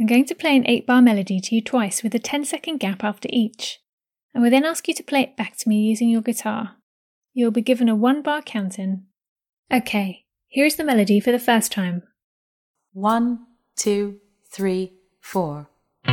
I'm going to play an 8-bar melody to you twice with a 10-second gap after each. I will then ask you to play it back to me using your guitar. You will be given a 1-bar count-in. Okay, here is the melody for the first time. 1, 2, 3, 4.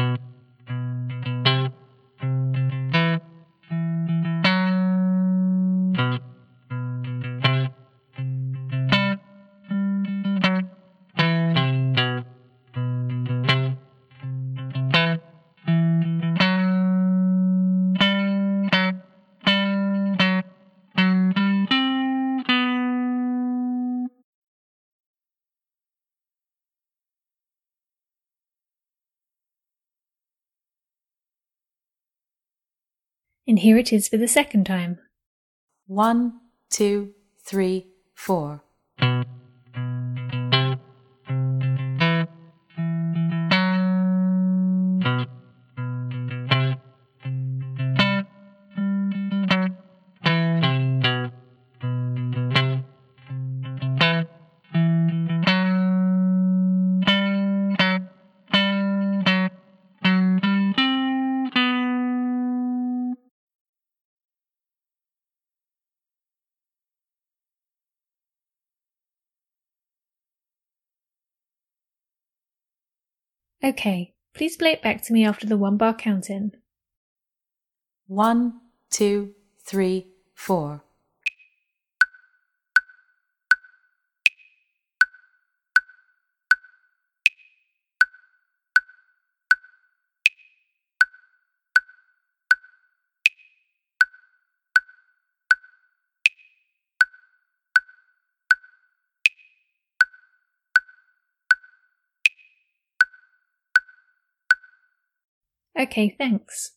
And here it is for the second time. 1, 2, 3, 4. Okay, please play it back to me after the 1-bar count-in. 1, 2, 3, 4. Okay, thanks.